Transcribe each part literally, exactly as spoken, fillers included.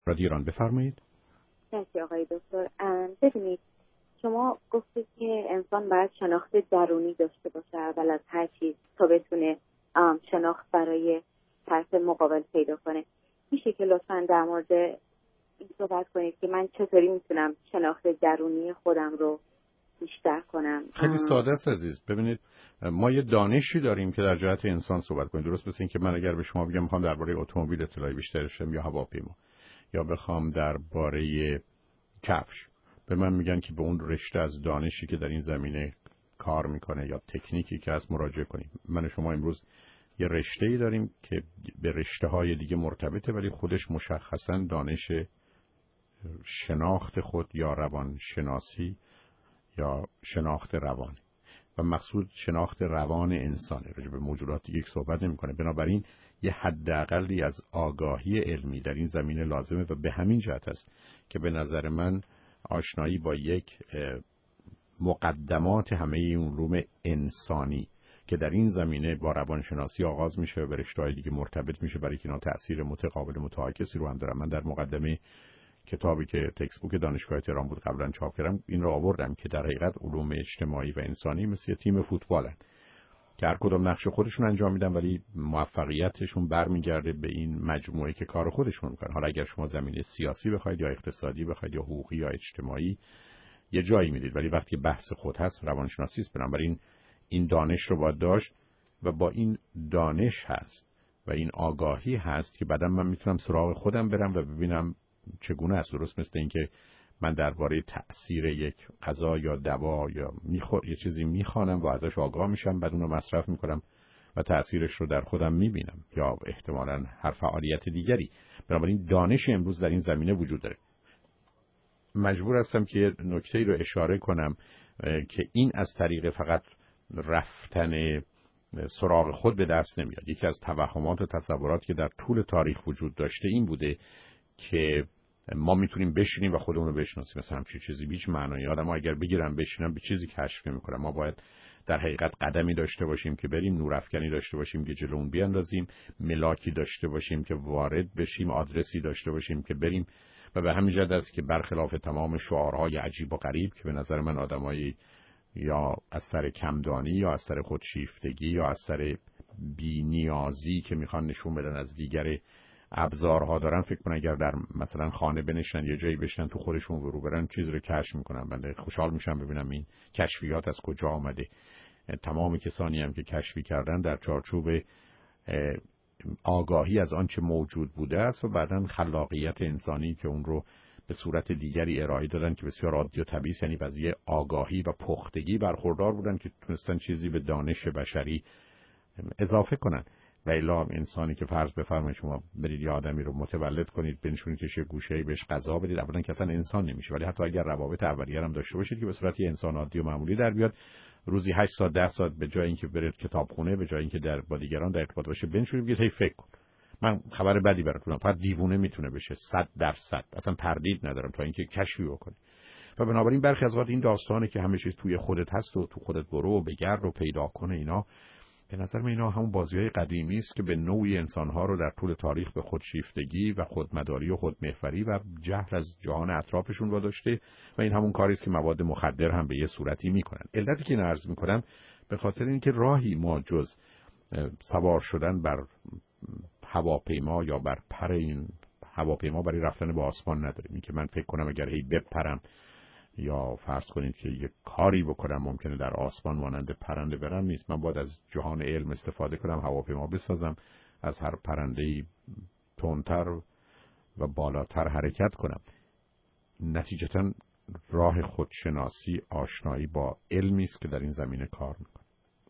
رادیو ایران بفرمایید. مرسی آقای دکتر. ببینید شما گفتید که انسان باید شناخت درونی داشته باشه اول از هر چیز تا بتونه شناخت برای طرف مقابل پیدا کنه. میشه که لطفاً در مورد این صحبت کنید که من چطوری میتونم شناخت درونی خودم رو بیشتر کنم؟ خیلی ساده است عزیز. ببینید ما یه دانشی داریم که در جهت انسان صحبت کنیم. درست مثل این که من اگر به شما بگم میخوام درباره اتومبیل اطلاعی بیشتر بشم یا هواپیما، یا بخوام درباره کفش، به من میگن که به اون رشته از دانشی که در این زمینه کار میکنه یا تکنیکی که از مراجعه کنیم. من و شما امروز یه رشته‌ای داریم که به رشته‌های دیگه مرتبطه، ولی خودش مشخصاً دانش شناخت خود یا روان شناسی یا شناخت روانی و مقصود شناخت روان انسانه. راجع به موجودات دیگه صحبت نمی‌کنه. بنابراین یه حداقلی از آگاهی علمی در این زمینه لازمه و به همین جهت است که به نظر من آشنایی با یک مقدمات همه این علوم انسانی که در این زمینه با روانشناسی آغاز میشه و به رشته‌های دیگه مرتبط میشه، برای که اینا تأثیر متقابل متعاکسی رو هم دارن. من در مقدمه کتابی که تکست بوک دانشگاه تهران بود قبلا چاپ کردم این رو آوردم که در حقیقت علوم اجتماعی و انسانی مثل تیم فوتبالن که هر کدوم نقش خودشون انجام میدن، ولی موفقیتشون برمیگرده به این مجموعه که کار خودشون میکنن. حالا اگر شما زمینه سیاسی بخواید یا اقتصادی بخواید یا حقوقی یا اجتماعی یه جایی میدید، ولی وقتی بحث خود هست روانشناسی است. بنابراین این دانش رو باید داشت و با این دانش هست و این آگاهی هست که بعداً من میتونم سراغ خودم برم و ببینم چگونه است. درست مثل اینکه من درباره تأثیر یک غذا یا دوا یا میخور یه چیزی میخوانم و ازش آگاه میشم، بعد اون رو مصرف میکنم و تأثیرش رو در خودم میبینم یا احتمالاً هر فعالیت دیگری. بنابراین دانش امروز در این زمینه وجود داره. مجبور هستم که یه نکته‌ای رو اشاره کنم که این از طریق فقط رفتن سراغ خود به دست نمیاد. یکی از توهمات و تصورات که در طول تاریخ وجود داشته این بوده که ما میتونیم بشینیم و خودمون رو بشناسیم. مثلا همچین چیزی هیچ معنایی. آدم‌ها اگر بگیرن بشینن به چیزی کشف میکنن. ما باید در حقیقت قدمی داشته باشیم که بریم، نورافکنی داشته باشیم که جلو اون بیاندازیم، ملاکی داشته باشیم که وارد بشیم، آدرسی داشته باشیم که بریم. و به همین جهت است که برخلاف تمام شعارهای عجیب و غریب که به نظر من آدمایی یا از سر کمدانی یا از سر خودشیفتگی یا از سر بی‌نیازی که میخوان نشون بدن از دیگر ابزارها دارن، فکر کنن اگر در مثلا خانه بنشن یه جایی بشن تو خودشون ورو برن چیز رو کشف میکنن. بنده خوشحال میشم ببینم این کشفیات از کجا آمده. تمام کسانی هم که کشفی کردن در چارچوب آگاهی از آنچه موجود بوده است و بعداً خلاقیت انسانی که اون رو به صورت دیگری ارائه دادن که بسیار عادی و طبیعی، یعنی از یه آگاهی و پختگی برخوردار بودن که تونستن چیزی به دانش بشری اضافه کنن. و الا انسانی که فرض بفرمایید شما برید یه آدمی رو متولد کنید بنشونیدش یه گوشه‌ای بهش غذا بدید، اولا که اصلا انسان نمیشه. ولی حتی اگر روابط اولیه هم داشته باشید که به صورت یه انسان عادی و معمولی در بیاد، روزی هشت ساعت ده ساعت به جای اینکه برید کتابخونه، به جای اینکه در با دیگران در ارتباط باشه بنشونید بگید هی فکر کن. من خبر بدی براتونم، فقط دیوونه میتونه بشه صد درصد. اصلا تردید ندارم تا اینکه کشفی بکنی. و بنابراین برخی از وقت این داستانه که همه چیز توی خودت هست و تو خودت برو و بگرد و پیدا کنه، اینا به نظر من اینا همون بازی‌های قدیمی است که به نوعی انسان‌ها رو در طول تاریخ به خودشیفتگی و خودمداری و خودمحوری و جهل از جهان اطرافشون واداشته و این همون کاری است که مواد مخدر هم به یه صورتی میکنن. علتی که این عرض میکنم به خاطر اینکه راهی ما جز سوار شدن بر هواپیما یا بر پر این هواپیما برای رفتن به آسمان نداریم. این که من فکر کنم اگر هی بپرم یا فرض کنید که یک کاری بکنم ممکنه در آسمان مانند پرنده برم نیست. من باید از جهان علم استفاده کنم، هواپیما بسازم، از هر پرنده‌ای تندتر و بالاتر حرکت کنم. نتیجتاً راه خودشناسی آشنایی با علمی است که در این زمینه کار میکنه.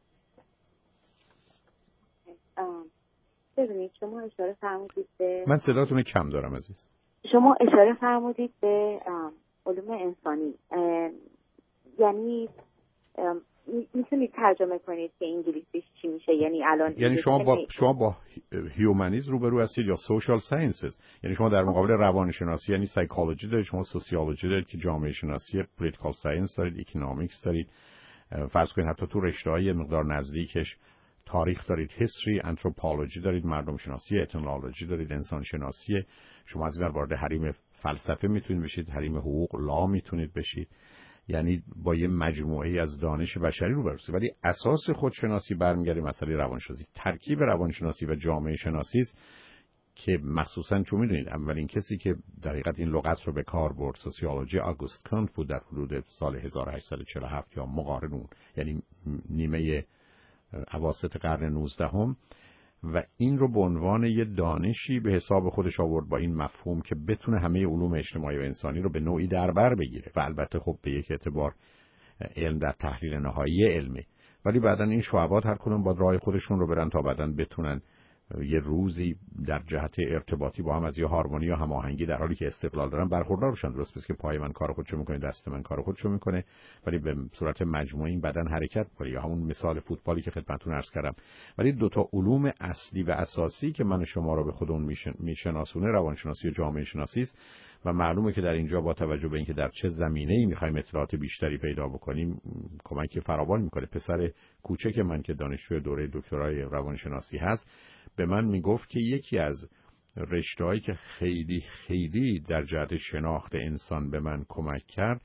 ببینید شما اشاره فرمودید به من صداتون کم دارم عزیز. شما اشاره فرمودید به علوم انسانی، یعنی میتونید ترجمه کنید که انگلیسیش چی میشه؟ یعنی الان یعنی شما با شما با هیومنیسم روبرو هستید یا سوشال ساینسز؟ یعنی شما در مقابل روانشناسی یعنی سایکولوژی دارید، شما سوسیولوژی دارید که جامعه شناسی، پولیتیکال ساینس دارید، اکونومیکس دارید، فرض کنید حتی تو رشته‌های مقدار نزدیکش تاریخ دارید، هیستوری، آنتروپولوژی دارید، مردم شناسی، اتنولوژی دارید، انسان شناسی. شما از این وارد حریم فلسفه میتونید بشید، حریم حقوق لا میتونید بشید، یعنی با یه مجموعه از دانش بشری رو برسید. ولی اساس خودشناسی برمیگرده مسئله روانشناسی. ترکیب روانشناسی و جامعه شناسی است که مخصوصا چون میدونید اولین کسی که در حقیقت این لغت رو به کار برد سوسیولوژی آگوست کانت بود در حدود سال هزار و هشتصد و چهل و هفت یا مقارن اون، یعنی نیمه اواسط قرن نوزدهم، و این رو به عنوان یه دانشی به حساب خودش آورد با این مفهوم که بتونه همه علوم اجتماعی و انسانی رو به نوعی در بر بگیره. و البته خب به یک اعتبار علم در تحلیل نهایی علمه، ولی بعدن این شعبات هر کدوم با راه خودشون رو برن تا بعدن بتونن یه روزی در جهت ارتباطی با هم از یه هارمونی و هماهنگی در حالی که استقلال دارن برخوردار بشن. درست پس که پای من کار خودشو میکنه، دست من کار خودشو میکنه، ولی به صورت مجموعی این بدن حرکت کنه. یا همون مثال فوتبالی که خدمتتون عرض کردم. ولی دو تا علوم اصلی و اساسی که من شما رو به خودمون میشناسونه روانشناسی و جامعه شناسی است و معلومه که در اینجا با توجه به اینکه در چه زمینه‌ای می‌خوایم اطلاعات بیشتری پیدا بکنیم کمک فراوان می‌کنه. پسر کوچک من که دانشجوی دوره دکترای روانشناسی هست به من میگفت که یکی از رشته‌هایی که خیلی خیلی در جهت شناخت انسان به من کمک کرد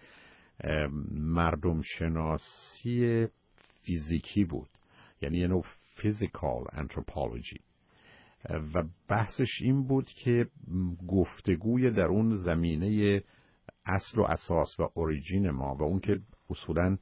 مردم شناسی فیزیکی بود، یعنی یه نوع فیزیکال انتروپولوژی، و بحثش این بود که گفتگوی در اون زمینه اصل و اساس و اوریجین ما و اون که اصولاً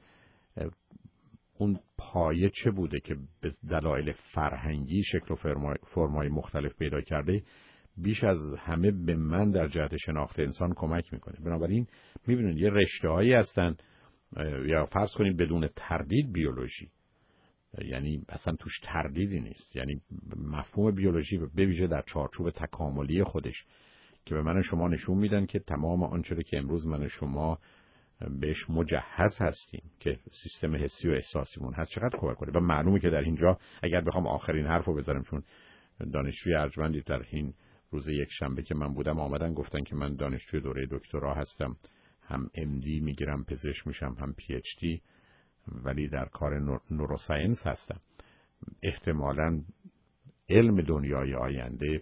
اون پایه چه بوده که به دلایل فرهنگی شکل و فرمای مختلف پیدا کرده بیش از همه به من در جهت شناخت انسان کمک میکنه. بنابراین میبینید یه رشته‌هایی هستن یا فرض کنید بدون تردید بیولوژی، یعنی اصلا توش تردیدی نیست، یعنی مفهوم بیولوژی به ویژه در چارچوب تکاملی خودش که به من شما نشون میدن که تمام آنچه که امروز من شما بهش مجهز هستیم که سیستم حسی و احساسیمون هست چقدر کمک کنه. و معلومه که در اینجا اگر بخوام آخرین حرفو بزنم، چون دانشجوی ارجمندی در این روز یک شنبه که من بودم آمدن گفتن که من دانشجوی دوره دکترا هستم، هم ام دی میگیرم، پزشک میشم، هم پی اچ دی، ولی در کار نور... نوروساینس هستم. احتمالاً علم دنیای آینده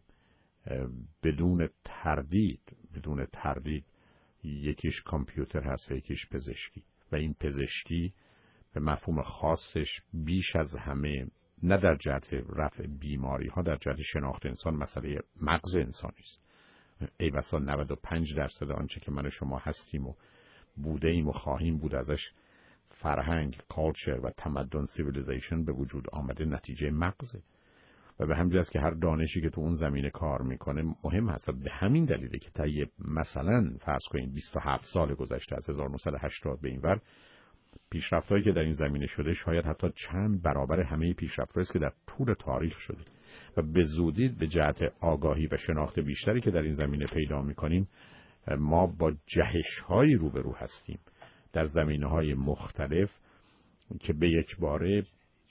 بدون تردید بدون تردید یکیش کامپیوتر هست و یکیش پزشکی، و این پزشکی به مفهوم خاصش بیش از همه نه در جهت رفع بیماری ها، در جهت شناخت انسان مسئله مغز انسانی است. ای بسا نود و پنج درصد آنچه که من شما هستیم و بوده ایم و خواهیم بود ازش فرهنگ، کالچر و تمدن، سیویلیزیشن به وجود آمده نتیجه مغزه. و به همین است که هر دانشی که تو اون زمینه کار میکنه مهم هست. به همین دلیله که طی مثلا فرض کنید بیست و هفت سال گذشته از هزار و نهصد و هشتاد به این ور پیشرفت‌هایی که در این زمینه شده شاید حتی چند برابر همه پیشرفت‌هایی است که در طول تاریخ شده، و به زودی به جهت آگاهی و شناخت بیشتری که در این زمینه پیدا میکنیم ما با جهش‌هایی روبرو هستیم در زمینه‌های مختلف که به یک باره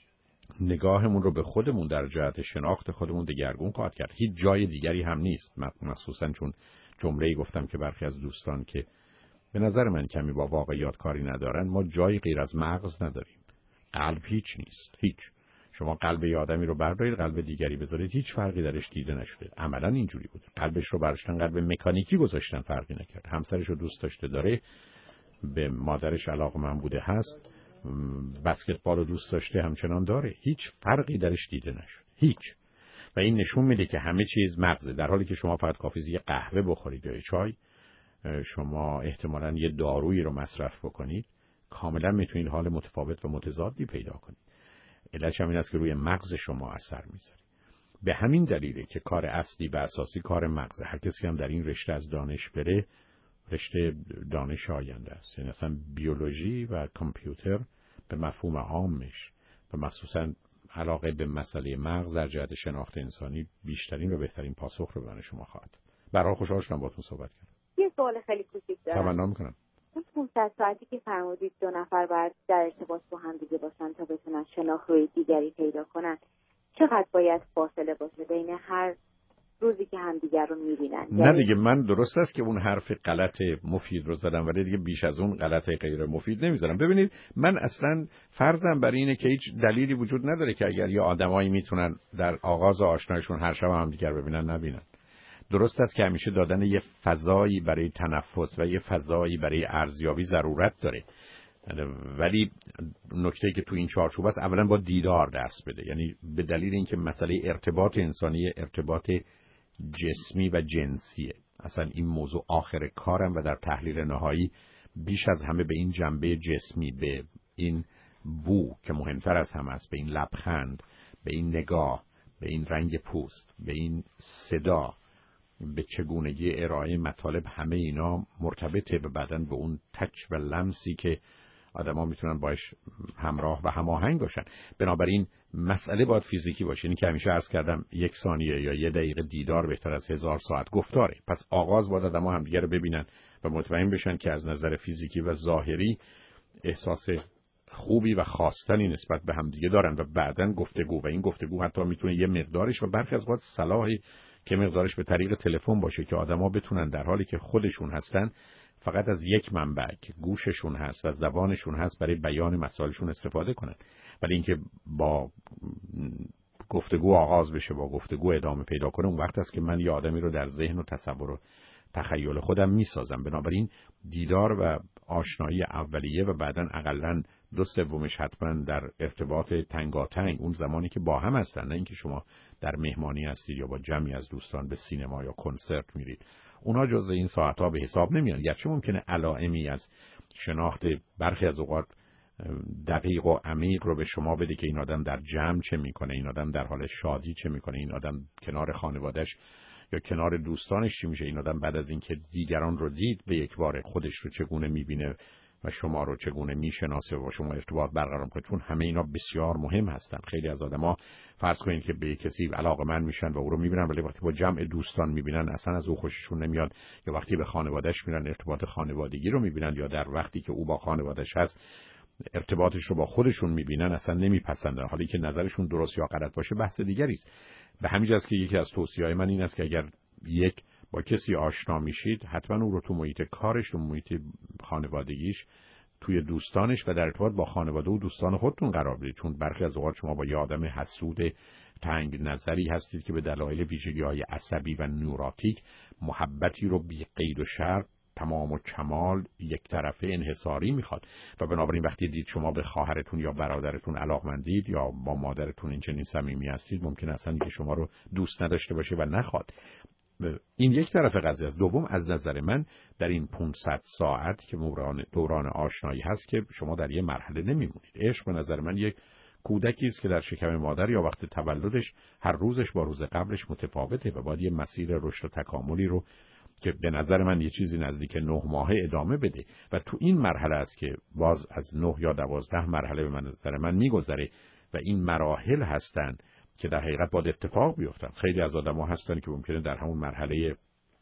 نگاهمون رو به خودمون در جهت شناخت خودمون دگرگون خواهد کرد. هیچ جای دیگری هم نیست، مخصوصا چون جمله‌ای گفتم که برخی از دوستان که به نظر من کمی با واقعیات کاری ندارن، ما جایی غیر از مغز نداریم. قلب هیچ نیست، هیچ. شما قلب یه آدمی رو بردارید قلب دیگری بذارید هیچ فرقی درش دیده نشده. عملاً اینجوری بود. قلبش رو براشتن قلب مکانیکی گذاشتن فرقی نکرد. همسرش رو دوست داشته داره، به مادرش علاقه‌مند بوده هست، بسکتبال رو دوست داشته همچنان داره، هیچ فرقی درش دیده نشد، هیچ. و این نشون میده که همه چیز مغزه، در حالی که شما فقط کافیه یه قهوه بخورید یا چای، شما احتمالاً یه دارویی رو مصرف بکنید کاملا میتونید حال متفاوت و متضادی پیدا کنید. علتش همین است که روی مغز شما اثر میذاره. به همین دلیله که کار اصلی و اساسی کار مغزه. هر کسی هم در این رشته از دانش بره رشته دانش آینده است. یعنی اصلا بیولوژی و کامپیوتر به مفهوم عامش و مخصوصا علاقه به مسئله مغز در جهت شناخت انسانی بیشترین و بهترین پاسخ رو برای شما خواهد. برای خوشحال شدم باهاتون صحبت کردم. یه سوال خیلی کوچیک دارم. تمنا می‌کنم. اون پانصد ساعتی که فرمودید دو نفر باید در ارتباط با هم دیگه باشن تا بتونن شناخت روی دیگری پیدا کنن، چقدر باید فاصله باشه بین هر روزی که همدیگر رو می‌بینن؟ نه دیگه، من درست است که اون حرف غلط مفید رو زدم، ولی دیگه بیش از اون غلط غیر مفید نمی‌زنم. ببینید من اصلا فرضم بر اینه که هیچ دلیلی وجود نداره که اگر یه آدمایی میتونن در آغاز آشنایشون هر شب همدیگر ببینن نبینن. درست است که همیشه دادن یه فضایی برای تنفس و یه فضایی برای ارزیابی ضرورت داره، ولی نکته‌ای که تو این چارچوب است اولا با دیدار دست بده. یعنی به دلیل اینکه مسئله ارتباط انسانی ارتباط جسمی و جنسیه، اصلا این موضوع آخر کارم و در تحلیل نهایی بیش از همه به این جنبه جسمی، به این بو که مهمتر از همه است، به این لبخند، به این نگاه، به این رنگ پوست، به این صدا، به چگونگی ارائه مطالب، همه اینا مرتبطه به بدن، به اون تچ و لمسی که آدما میتونن باش همراه و هماهنگ باشن. بنابراین مسئله باید فیزیکی باشه. این که همیشه عرض کردم یک ثانیه یا یه دقیقه دیدار بهتر از هزار ساعت گفتاره. پس آغاز باید آدما همدیگه رو ببینن و مطمئن بشن که از نظر فیزیکی و ظاهری احساس خوبی و خواستنی نسبت به همدیگه دارن و بعدن گفتگو، و این گفتگو حتی میتونه یه مقدارش و برخی از وقت صلاحی که مقدارش به طریق تلفن باشه که آدما بتونن در حالی که خودشون هستن فقط از یک منبع که گوششون هست و زبانشون هست برای بیان مسائلشون استفاده کنن. ولی اینکه با گفتگو آغاز بشه، با گفتگو ادامه پیدا کنه، اون وقت است که من یه آدمی رو در ذهن و تصور و تخیل خودم میسازم. بنابراین دیدار و آشنایی اولیه و بعداً اقلاً دو سومش حتما در ارتباط تنگاتنگ، اون زمانی که با هم هستن، نه اینکه شما در مهمانی هستید یا با جمعی از دوستان به سینما یا کنسرت میرید. اونا جز این ساعت‌ها به حساب نمیان. گرچه ممکنه علائمی از شناخت برخی از اوقات دقیق و عمیق رو به شما بده که این آدم در جمع چه میکنه، این آدم در حال شادی چه میکنه، این آدم کنار خانواده‌اش یا کنار دوستانش چی میشه، این آدم بعد از اینکه دیگران رو دید به یک بار خودش رو چگونه میبینه و شما رو چگونه میشناسه و شما ارتباط برقرار کنید. چون همه اینا بسیار مهم هستن. خیلی از آدما فرض کنید که به کسی علاقه‌مند میشن و او رو میبینن، ولی وقتی با جمع دوستان میبینن اصلا از او خوششون نمیاد، یا وقتی به خانواده‌اش میرن ارتباط خانوادگی رو میبینن، یا در وقتی که او با خانواده‌اش هست ارتباطش رو با خودشون میبینن اصلا نمیپسندن. حالی که نظرشون درست یا غلط باشه بحث دیگری است. به همین جاست که یکی از توصیه‌های من این است که اگر یک با کسی آشنا میشید حتما او رو تو محیط کارش و محیط خانوادگیش، توی دوستانش و در ارتباط با خانواده و دوستان خودتون قرار بدید. چون برخی از اوقات شما با یه آدم حسود تنگ نظری هستید که به دلایل ویژگی‌های عصبی و نوراتیک محبتی رو بی قید و شرط، تمام و کمال، یک طرفه، انحصاری میخواد و بنابراین وقتی دید شما به خواهرتون یا برادرتون علاقمندید یا با مادرتون این چنین صمیمی هستید، ممکن اصلا که شما رو دوست نداشته باشه و نخواد. این یک طرف قضیه است. دوم، از نظر من در این پانصد ساعت که دوران دوران آشنایی هست که شما در یه مرحله نمیمونید. عشق به نظر من یک کودکی است که در شکم مادر یا وقت تولدش هر روزش با روز قبلش متفاوته و باید یه مسیر رشد و تکاملی رو که به نظر من یه چیزی نزدیک نه ماهه ادامه بده و تو این مرحله است که باز از نه یا دوازده مرحله به نظر من میگذره و این مراحل هستن که در حقیقت باید اتفاق بیفتن. خیلی از آدم‌ها هستن که ممکنه در همون مرحله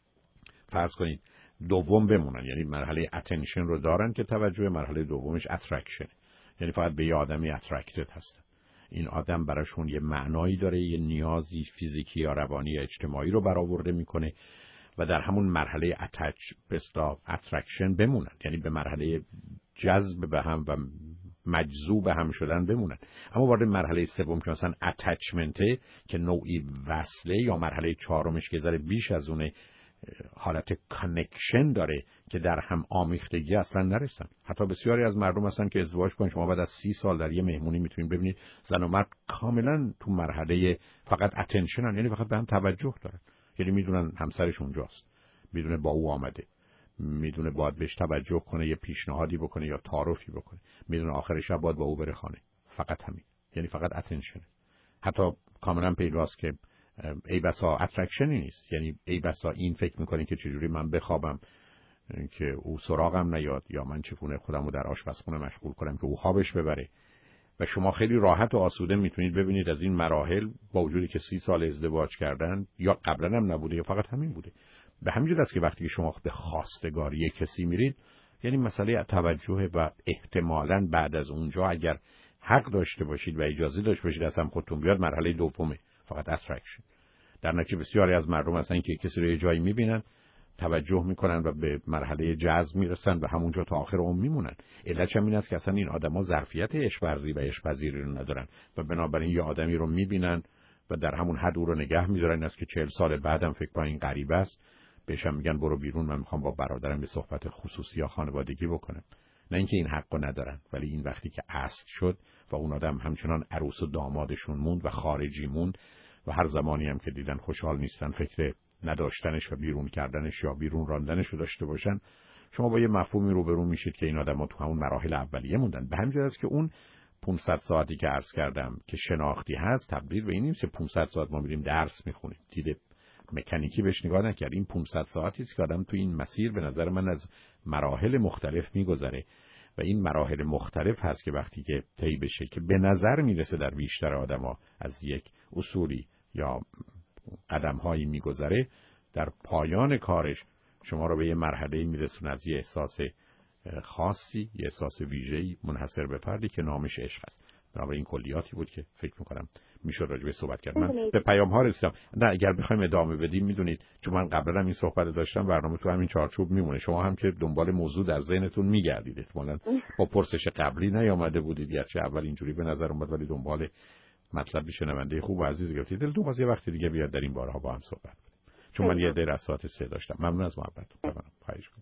فرض کنید دوم بمونن، یعنی مرحله اتنشن رو دارن که توجه، مرحله دومش اترکشن، یعنی فقط به یه آدمی اترکتد هستن. این آدم براشون یه معنایی داره، یه نیازی فیزیکی یا روانی یا اجتماعی رو برآورده میکنه و در همون مرحله اتچ بستا اترکشن بمونن، یعنی به مرحله جذب به هم و مجذوب هم شدن بمونن. اما وارد مرحله سوم که مثلا اتچمنته که نوعی وصله، یا مرحله چهارمش که ذره بیش از اون حالت کانکشن داره که در هم آمیختگی اصلا نرسن. حتی بسیاری از مردم هستن که ازدواج کنن، شما بعد از سی سال در یه مهمونی میتونید ببینید زن و مرد کاملا تو مرحله فقط اتنشنن، یعنی فقط به هم توجه دارن، یعنی میدونن همسرش اونجاست، میدونه با او آمده، میدونه باید بهش توجه کنه، یه پیشنهادی بکنه یا تعارفی بکنه، میدونه آخر شب باید با او بره خانه. فقط همین، یعنی فقط اتنشنه. حتی کاملا پیداست که ای بسا اترکشنی نیست، یعنی ای بسا این فکر میکنه که چجوری من بخوابم که او سراغم نیاد، یا من چگونه خودم رو در آشپزخونه مشغول کنم که او خوابش ببره. و شما خیلی راحت و آسوده میتونید ببینید از این مراحل با وجودی که سی سال ازدواج کردن یا قبلا هم نبوده یا فقط همین بوده. به همین جهت است که وقتی شما به خواستگاری کسی میرید، یعنی مسئله توجه و احتمالاً بعد از اونجا اگر حق داشته باشید و اجازه داشته باشید از هم خودتون بیاد، مرحله دومه، فقط اترکشن. در نتیجه بسیاری از مردم هستن که کسی رو یه جایی میبینن، توجه میکنن و به مرحله جذب میرسن و همونجا تا آخر عمر میمونن. علتش هم این است که اصلا این آدما ظرفیت عشق ورزی و عشق پذیری رو ندارن و بنابراین یه آدمی رو میبینن و در همون حد او رو نگه می‌دارن. این است که چهل سال بعدم فکر کنن این غریبه است، بهشم میگن برو بیرون، من میخوام با برادرم به صحبت خصوصی یا خانوادگی بکنم. نه اینکه این حقو ندارن، ولی این وقتی که اصل شد و اون آدم همچنان عروس و دامادشون موند و خارجی موند و هر زمانی هم که دیدن خوشحال نیستن فکر نداشتنش و بیرون کردنش یا بیرون راندنش رو داشته باشن، شما با یه مفهومی روبرو میشید که این آدم‌ها تو همون مراحل اولیه موندن. به همین جهت است که اون پانصد ساعتی که عرض کردم که شناختی هست تبدیل به این نیست که پانصد ساعت ما میریم درس میخونیم، دید مکانیکی بهش نگاه نکرد. این پانصد ساعتی است که آدم تو این مسیر به نظر من از مراحل مختلف میگذره و این مراحل مختلف هست که وقتی که طی بشه که به نظر میرسه در بیشتر آدما از یک اصولی یا قدم‌هایی میگذره، در پایان کارش شما رو به یه مرحله میرسونه از یه احساس خاصی، یه احساس ویژه‌ای منحصر به فردی که نامش عشق است. بنابراین این کلیاتی بود که فکر می‌کنم میشه راجع به صحبت کرد. من به پیام‌ها رسیدم. نه اگر بخوایم ادامه بدیم میدونید چون من قبلا هم این صحبت داشتم، برنامه تو همین چارچوب میمونه. شما هم که دنبال موضوع در ذهنتون میگردید، احتمالاً با پرسش قبلی نیامده بودید، گرچه اول اینجوری به نظر اومد ولی دنبال مطلب شنونده خوب و عزیز گفتید. دلتون واسه وقتی دیگه بیاد در این بارها با هم صحبت کنیم. چون من یه در اسات سه داشتم. ممنون از محبتتون. بفرمایید.